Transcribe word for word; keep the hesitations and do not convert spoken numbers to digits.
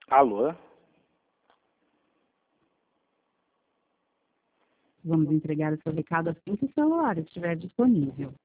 Alô? Vamos entregar o seu recado assim que o celular estiver disponível.